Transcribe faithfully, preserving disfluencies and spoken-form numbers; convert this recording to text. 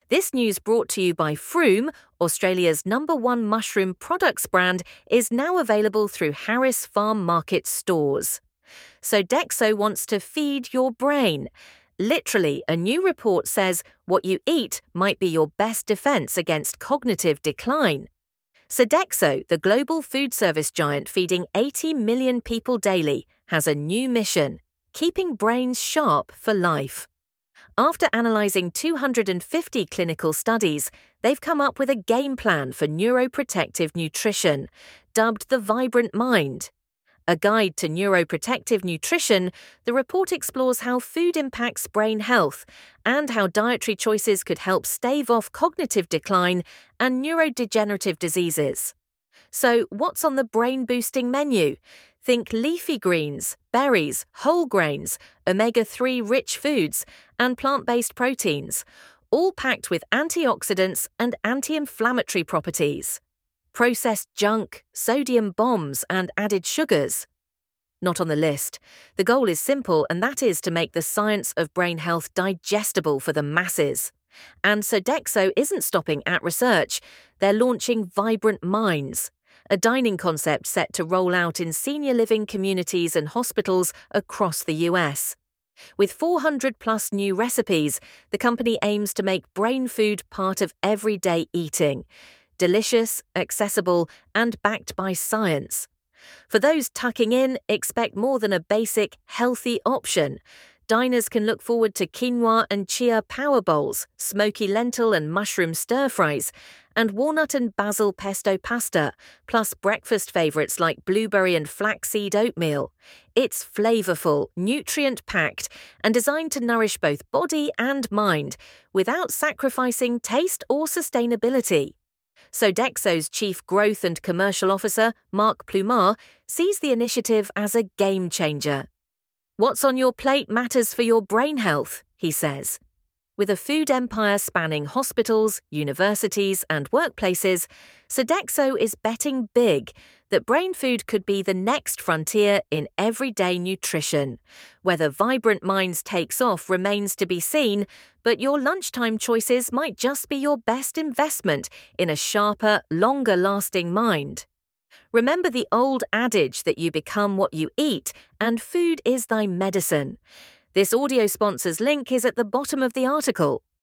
This news brought to you by Froome, Australia's number one mushroom products brand, is now available through Harris Farm Market stores. Sodexo wants to feed your brain. Literally, a new report says what you eat might be your best defense against cognitive decline. Sodexo, the global food service giant feeding eighty million people daily, has a new mission: keeping brains sharp for life. After analysing two hundred fifty clinical studies, they've come up with a game plan for neuroprotective nutrition, dubbed the Vibrant Mind. A guide to neuroprotective nutrition, the report explores how food impacts brain health and how dietary choices could help stave off cognitive decline and neurodegenerative diseases. So, what's on the brain-boosting menu? Think leafy greens, berries, whole grains, omega three rich foods, and plant-based proteins, all packed with antioxidants and anti-inflammatory properties. Processed junk, sodium bombs, and added sugars? Not on the list. The goal is simple, and that is to make the science of brain health digestible for the masses. And Sodexo isn't stopping at research. They're launching Vibrant Minds, a dining concept set to roll out in senior living communities and hospitals across the U S. With four hundred plus new recipes, the company aims to make brain food part of everyday eating. Delicious, accessible, and backed by science. For those tucking in, expect more than a basic, healthy option. Diners can look forward to quinoa and chia power bowls, smoky lentil and mushroom stir-fries, and walnut and basil pesto pasta, plus breakfast favourites like blueberry and flaxseed oatmeal. It's flavourful, nutrient-packed, and designed to nourish both body and mind, without sacrificing taste or sustainability. Sodexo's Chief Growth and Commercial Officer, Mark Plumar, sees the initiative as a game-changer. What's on your plate matters for your brain health, he says. With a food empire spanning hospitals, universities, and workplaces, Sodexo is betting big that brain food could be the next frontier in everyday nutrition. Whether Vibrant Minds takes off remains to be seen, but your lunchtime choices might just be your best investment in a sharper, longer-lasting mind. Remember the old adage that you become what you eat, and food is thy medicine. This audio sponsor's link is at the bottom of the article.